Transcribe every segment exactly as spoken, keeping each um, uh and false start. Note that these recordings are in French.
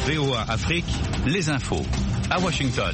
V O A Afrique, les infos à Washington.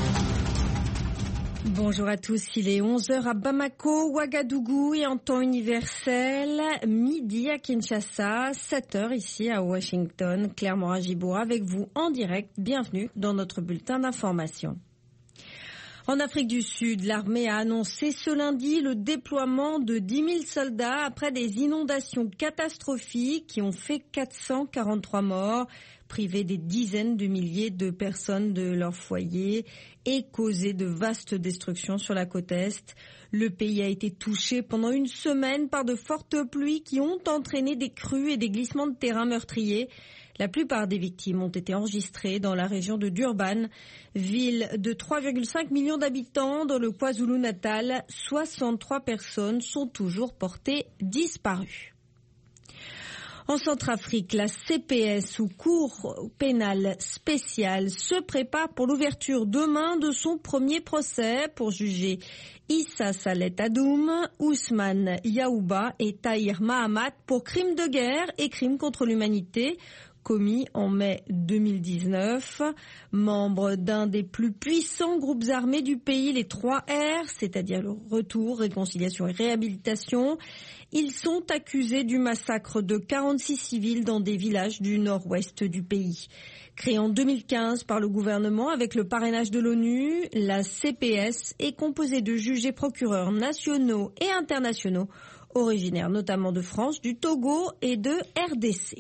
Bonjour à tous, il est onze heures à Bamako, Ouagadougou et en temps universel, midi à Kinshasa, sept heures ici à Washington. Claire Morin-Gibour avec vous en direct, bienvenue dans notre bulletin d'information. En Afrique du Sud, l'armée a annoncé ce lundi le déploiement de dix mille soldats après des inondations catastrophiques qui ont fait quatre cent quarante-trois morts, privé des dizaines de milliers de personnes de leur foyer et causé de vastes destructions sur la côte Est. Le pays a été touché pendant une semaine par de fortes pluies qui ont entraîné des crues et des glissements de terrain meurtriers. La plupart des victimes ont été enregistrées dans la région de Durban, ville de trois virgule cinq millions d'habitants dans le KwaZulu-Natal. soixante-trois personnes sont toujours portées disparues. En Centrafrique, la C P S ou Cour pénale spéciale se prépare pour l'ouverture demain de son premier procès pour juger Issa Salet Adoum, Ousmane Yaouba et Tahir Mahamat pour crimes de guerre et crimes contre l'humanité commis en mai deux mille dix-neuf. Membres d'un des plus puissants groupes armés du pays, les trois R, c'est-à-dire le Retour, Réconciliation et Réhabilitation, ils sont accusés du massacre de quarante-six civils dans des villages du nord-ouest du pays. Créée en deux mille quinze par le gouvernement avec le parrainage de l'ONU, la C P S est composée de juges et procureurs nationaux et internationaux, originaires notamment de France, du Togo et de R D C.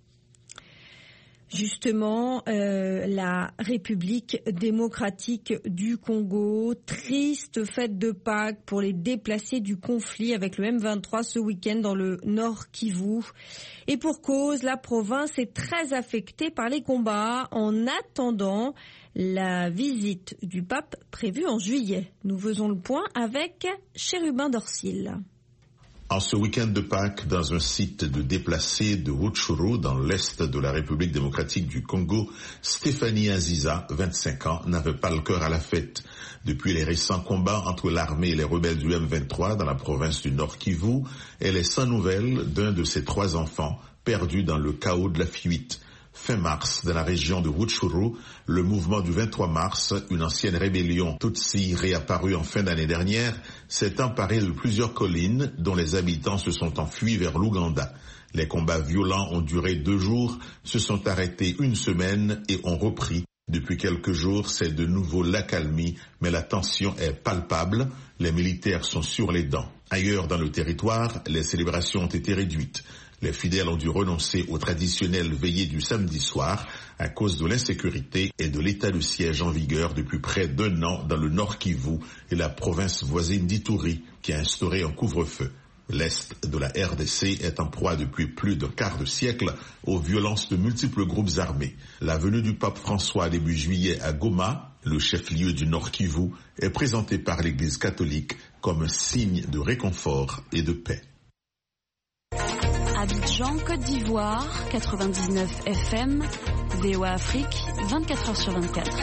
Justement, euh, la République démocratique du Congo, triste fête de Pâques pour les déplacés du conflit avec le M vingt-trois ce week-end dans le Nord Kivu. Et pour cause, la province est très affectée par les combats en attendant la visite du pape prévue en juillet. Nous faisons le point avec Chérubin Dorsil. En ce week-end de Pâques, dans un site de déplacés de Rutshuru, dans l'est de la République démocratique du Congo, Stéphanie Aziza, vingt-cinq ans, n'avait pas le cœur à la fête. Depuis les récents combats entre l'armée et les rebelles du M vingt-trois dans la province du Nord Kivu, elle est sans nouvelles d'un de ses trois enfants, perdus dans le chaos de la fuite. Fin mars, dans la région de Rutshuru, le mouvement du vingt-trois mars, une ancienne rébellion Tutsi réapparue en fin d'année dernière, s'est emparé de plusieurs collines dont les habitants se sont enfuis vers l'Ouganda. Les combats violents ont duré deux jours, se sont arrêtés une semaine et ont repris. Depuis quelques jours, c'est de nouveau l'accalmie, mais la tension est palpable. Les militaires sont sur les dents. Ailleurs dans le territoire, les célébrations ont été réduites. Les fidèles ont dû renoncer aux traditionnelles veillées du samedi soir à cause de l'insécurité et de l'état de siège en vigueur depuis près d'un an dans le Nord Kivu et la province voisine d'Ituri qui a instauré un couvre-feu. L'Est de la R D C est en proie depuis plus d'un quart de siècle aux violences de multiples groupes armés. La venue du pape François début juillet à Goma, le chef-lieu du Nord Kivu, est présentée par l'Église catholique comme un signe de réconfort et de paix. Abidjan, Côte d'Ivoire, quatre-vingt-dix-neuf F M, V O A Afrique, vingt-quatre heures sur vingt-quatre.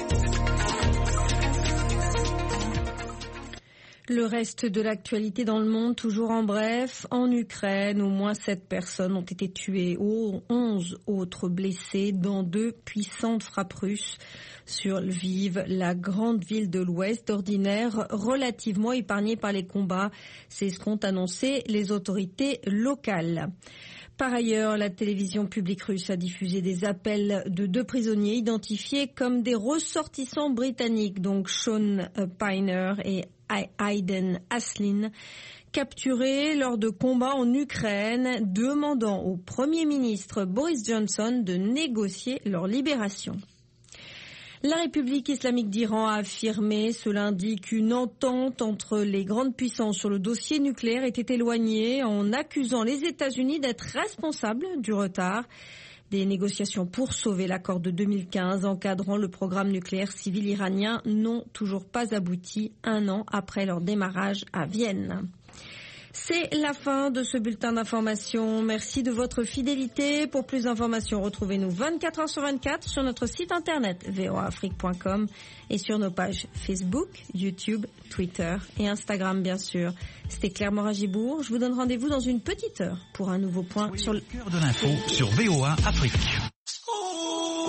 Le reste de l'actualité dans le monde, toujours en bref. En Ukraine, au moins sept personnes ont été tuées, onze autres blessées dans deux puissantes frappes russes sur Lviv, la grande ville de l'Ouest, ordinaire relativement épargnée par les combats. C'est ce qu'ont annoncé les autorités locales. Par ailleurs, la télévision publique russe a diffusé des appels de deux prisonniers identifiés comme des ressortissants britanniques, donc Sean Piner et Aiden Aslin, capturés lors de combats en Ukraine, demandant au Premier ministre Boris Johnson de négocier leur libération. La République islamique d'Iran a affirmé ce lundi qu'une entente entre les grandes puissances sur le dossier nucléaire était éloignée en accusant les États-Unis d'être responsables du retard. Des négociations pour sauver l'accord de deux mille quinze encadrant le programme nucléaire civil iranien n'ont toujours pas abouti un an après leur démarrage à Vienne. C'est la fin de ce bulletin d'information. Merci de votre fidélité. Pour plus d'informations, retrouvez-nous vingt-quatre heures sur vingt-quatre sur notre site internet v o a afrique point com et sur nos pages Facebook, YouTube, Twitter et Instagram bien sûr. C'était Claire Morin-Gibour. Je vous donne rendez-vous dans une petite heure pour un nouveau point Soyez sur le cœur de l'info sur V O A Afrique.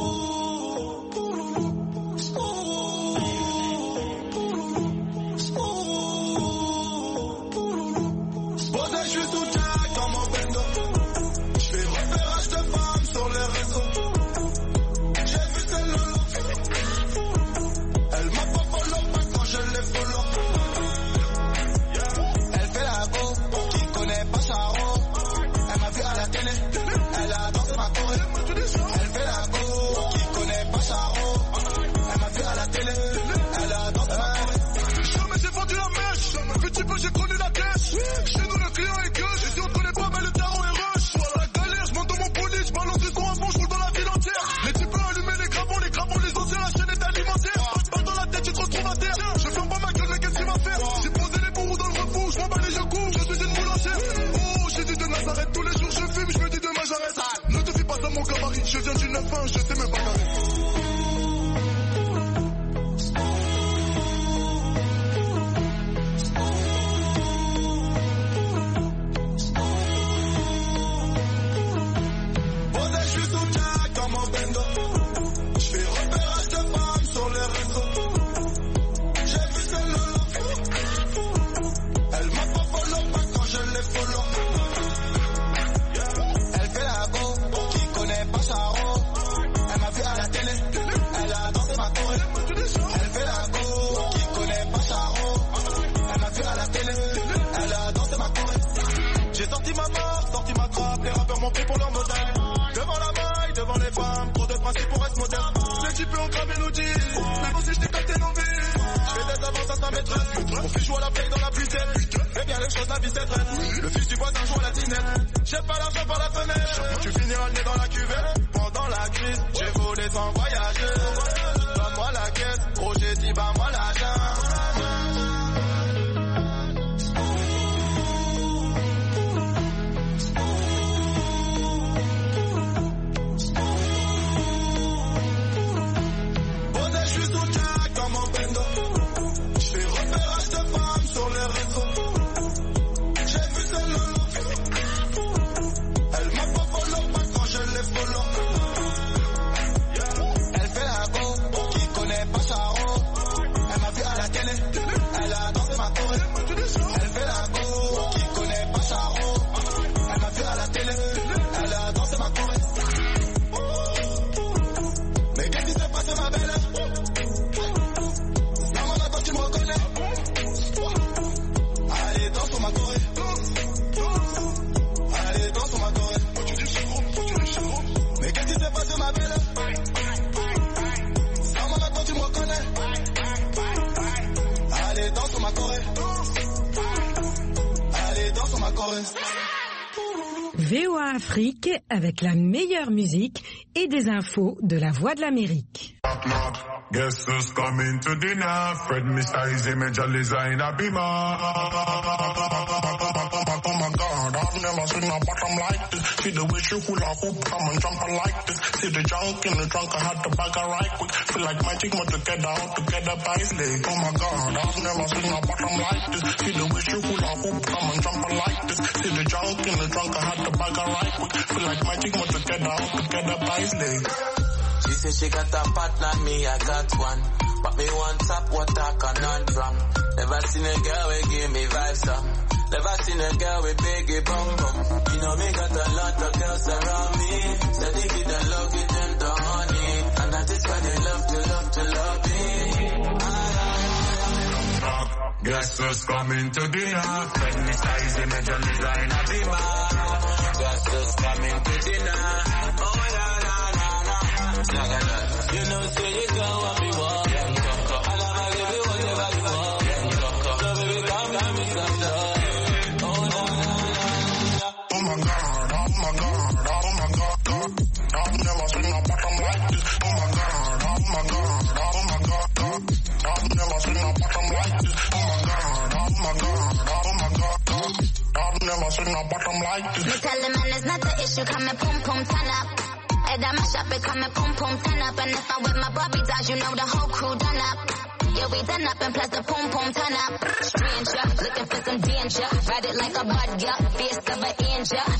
V O A Afrique avec la meilleure musique et des infos de la Voix de l'Amérique. Guess who's coming to dinner? Fred Mister Easy Major Designer Bima. Oh my God, I've never seen a bottom like this. See the way she hula hoop, come and jump like this. See the junk in the trunk, I had to bag her right quick. Feel like magic, but together, all together by leg. Oh my God, I've never seen a bottom like this. See the way she hula hoop, come and jump like this. See the junk in the trunk, I had to bag her right quick. Feel like magic, but together, all together by leg. She said she got a partner, me I got one. But me want top water conundrum. Never seen a girl with give me vibes up. Never seen a girl with biggie bum bum. You know me got a lot of girls around me. Said they give the love, give them the honey. And that is why they love to love to love me. Guess who's coming to dinner? Fred Mister Easy Major Designer Bima. Guess who's coming to dinner? Oh yeah. You know, say you go and be walk. And I'ma give you whatever you want. So baby, come give me some love. Oh no, no, no, no. Oh my God, oh my God, oh my God, God. I've never seen a bottom like this. Oh my God, oh my God, oh my God, God. I've never seen a bottom like this. Oh my God, oh my God, oh my God, God. I've never seen a bottom like this. Me tell the man it's not the issue, come and pum pum turn up. Head on my shop, it come and pum pum turn up. And if I'm with my Bobby dolls, you know the whole crew done up. Yeah, we done up and plus the pum pum turn up. Stranger, looking for some danger. Ride it like a bud girl, face of an angel.